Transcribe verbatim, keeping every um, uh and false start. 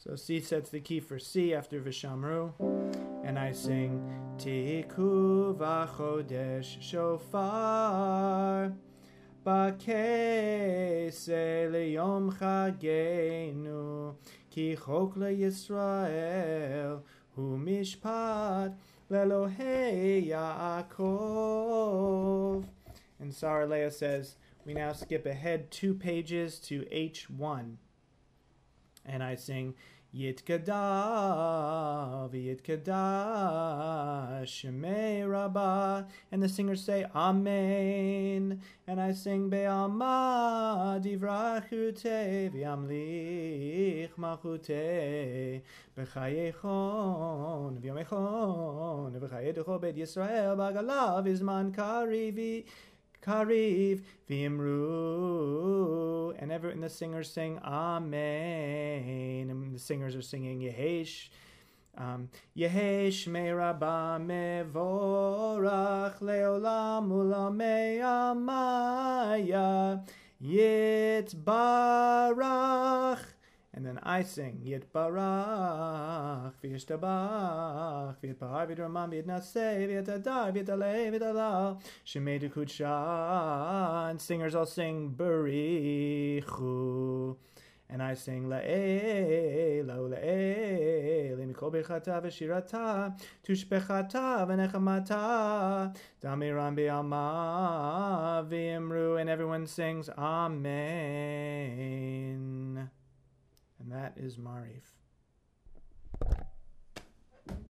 So C sets the key for C after Vishamru. And I sing Tiku v'chodesh shofar B'keseh leyom chagenu Ki chok leYisrael hu mishpat lelohei Yaakov. And Sarah Leah says, we now skip ahead two pages to H one. And I sing Yitkadav, Yitkadav, Shemei Rabbah. And the singers say Amen. And I sing Be'alma divrachute v'yamlich machute b'chayechon v'yomechon v'chayedecho bet Yisrael b'agalav izman karivi Kariv v'imru, and ever and the singers sing Amen. And the singers are singing Yehesh, um, Yehesh me'rabah mevorach leolam ulamei amaya yitbarach. And then I sing Yitbarach v'yishtabach v'yitpahar v'yidramam v'yitnaseh v'yitadar v'yitaleh v'yitalal Shemei Dukudsha. And singers all sing Barichu. And I sing La'eh, La'u La'eh, Le'mikol Birchata v'shirata Tushbechata v'nechamata Damiram be'alma v'imru. And everyone sings Amen. And that is Marif.